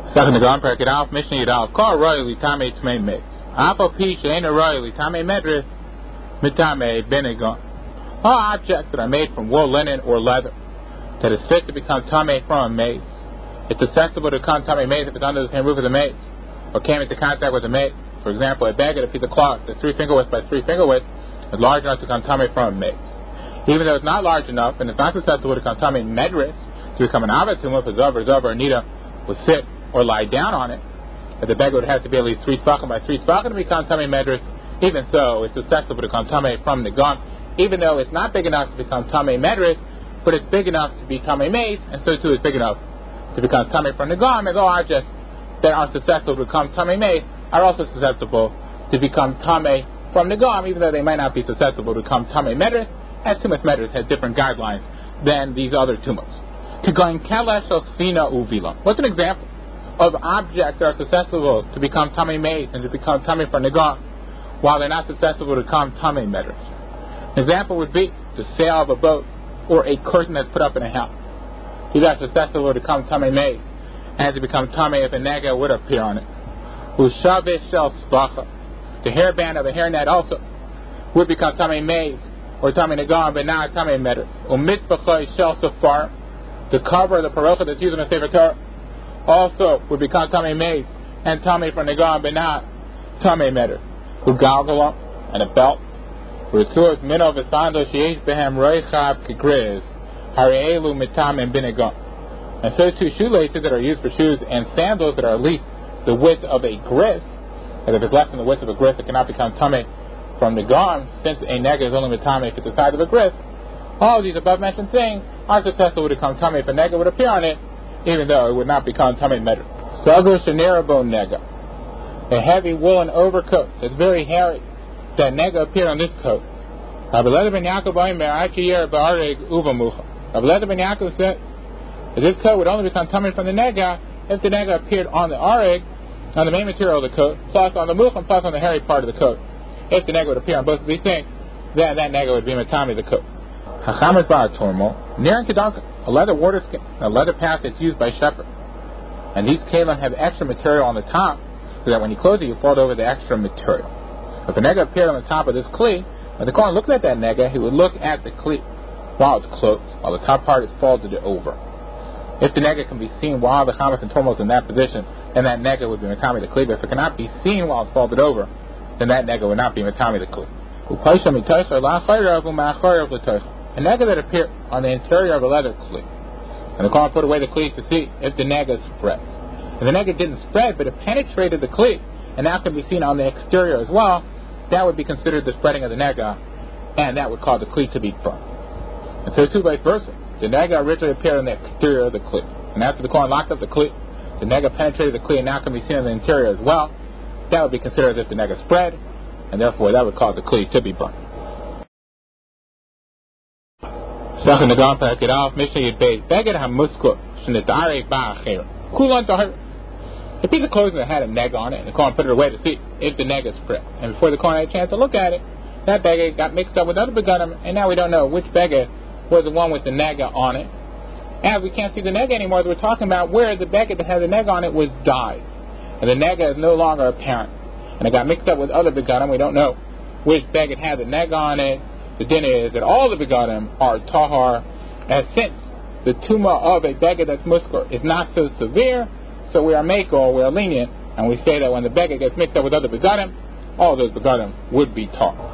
Second the Gon Parak Yadalf Mishnah Yadalf Kol Roy Litame Tmei Meis Apo Pish Ain't a Roy Litame Medris Mitame Benegon. All objects that are made from wool, linen, or leather that is fit to become Tame from a mace, it's susceptible to become Tame mace if it's under the same roof as the mace or came into contact with the mace. For example, a baguette, a piece of cloth that's 3 finger width by 3 finger width is large enough to become Tame from a mace. Even though it's not large enough and it's not susceptible to become Tame Medris, to become an Avatum if a Zav or Zav or Nida would sit or lie down on it, but the baguette would have to be at least 3 tzvachim by 3 tzvachim to become Tame Medris. Even so, it's susceptible to become Tame from the Gon, even though it's not big enough to become Tame Medris, but it's big enough to be Tame Mace, and so too it's big enough to become Tame from the Gon, as all objects that are susceptible to become Tame Mace are also susceptible to become Tame from the Gon, even though they might not be susceptible to become Tame Medris, as Tumas Medris has different guidelines than these other Tumas. What's an example of objects that are susceptible to become Tame Mace and to become Tame from the Gon, while they're not susceptible to become Tame Medris? An example would be the sail of a boat or a curtain that's put up in a house. These are susceptible to become Tame Mace and to become Tame if a nega would appear on it. Ushavish shel svacha, the hairband of a hairnet also would become Tame Mace or Tame Negan, but not Tame Medris. Umitbachai shel safar, the cover of the parocha that's used in the Sefer Torah also would become Tame Mace and Tame from Negan, but not Tame Medris. Ugalgalam, and a belt. And so too shoelaces that are used for shoes and sandals that are at least the width of a gris, and if it's less than the width of a gris it cannot become Tame from the Gon, since a nega is only Tame if it's the size of a gris. All of these above mentioned things are susceptible to become Tame if a nega would appear on it, even though it would not become Tame Medr. Sago Shanirabo nega, a heavy woolen overcoat that's very hairy, that nega appeared on this coat. Rabbi Lezer ben Yaakov said that this coat would only become Tamid from the nega if the nega appeared on the arig, on the main material of the coat, plus on the mucham, plus on the hairy part of the coat. If the nega would appear on both of these things, then that nega would be Matami the coat. Hachamas ba'atormo, near and kedanka, a leather water skin, a leather path that's used by shepherd. And these kalim have extra material on the top, so that when you close it, you fold over the extra material. If the nega appeared on the top of this kli, when the Kohen looked at that nega, he would look at the kli while it's closed, while the top part is folded over. If the nega can be seen while the chametz and tormo is in that position, then that nega would be matami the kli. But if it cannot be seen while it's folded over, then that nega would not be matami the kli. A nega that appeared on the interior of a leather kli, and the Kohen put away the kli to see if the nega spread. If the nega didn't spread, but it penetrated the kli, and now can be seen on the exterior as well, that would be considered the spreading of the nega, and that would cause the kli to be burned. And so too vice versa. The nega originally appeared on the exterior of the kli, and after the Kohen locked up the kli, the nega penetrated the kli and now can be seen on the interior as well. That would be considered as if the nega spread, and therefore that would cause the kli to be burned. Second, the Gon Parak Yadalf Mishnah Yud Beis Beged HaMuskut Shnedare Ba'achir Kulan Tahir. A piece of clothing that had a nega on it, and the Kohen put it away to see if the nega spread. And before the Kohen had a chance to look at it, that beged got mixed up with other begadim, and now we don't know which beged was the one with the nega on it. And we can't see the nega anymore. We're talking about where the beged that had the nega on it was dyed, and the nega is no longer apparent. And it got mixed up with other begadim. We don't know which beged had the nega on it. The din is that all the begadim are tahar, and since the tumah of a beged that's muskar is not so severe, so we are meko, we are lenient, and we say that when the beged gets mixed up with other begadim, all those begadim would be tahar.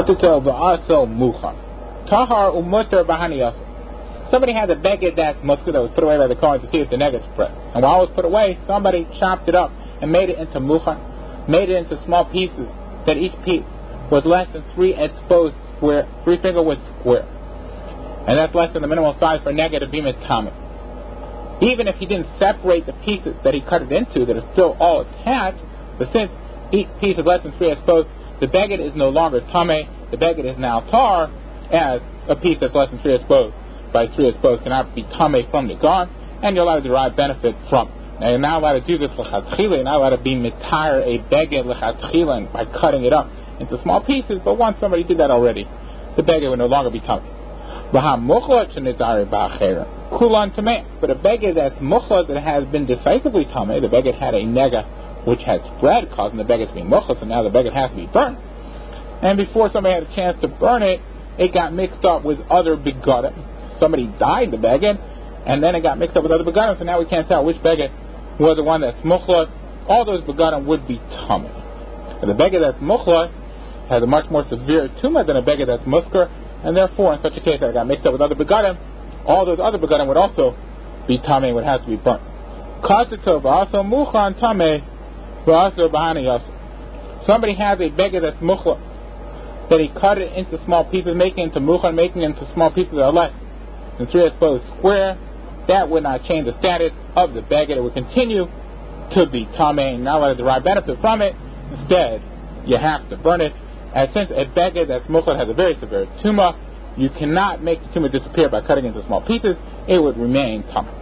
Tahar umutter bahaniyasa. Somebody had a beged that's muskar that was put away by the Kohen to see if the nega spread. And while it was put away, somebody chopped it up and made it into muchan, made it into small pieces, that each piece was less than 3 exposed square, 3 finger width square. And that's less than the minimal size for nega to be mitame. Even if he didn't separate the pieces that he cut it into, that are still all attached, but since each piece is less than 3 exposed, the beged is no longer tame, the beged is now tar, as a piece that's less than 3 exposed by 3 exposed cannot be tame from the Gon, and you're allowed to derive benefit from. Now you're not allowed to do this l'chatchila, you're not allowed to be mitire a beged l'chatchila by cutting it up into small pieces, but once somebody did that already, the beged would no longer be tame. V'hamuchlot shenitari ba'achera kulan tameh. But a beged that's muchlot, that has been decisively tameh, the beged had a nega which had spread, causing the beged to be muchlot, so now the beged has to be burnt. And before somebody had a chance to burn it, it got mixed up with other begadim. Somebody dyed the beged, and then it got mixed up with other begadim, so now we can't tell which beged was the one that's muchlot. All those begadim would be tameh. The beged that's muchlot has a much more severe tumah than a beged that's muskar, and therefore, in such a case that it got mixed up with other begadim, all those other begadim would also be tameh, would have to be burnt. Somebody has a beged that's muchlot, that he cut it into small pieces, making it into muchan, making it into small pieces that are less than 3 exposed square. That would not change the status of the beged. It would continue to be tameh, and not let it derive benefit from it. Instead, you have to burn it. And since a beged that's muchlot has a very severe tumah, you cannot make the tumah disappear by cutting it into small pieces. It would remain tameh.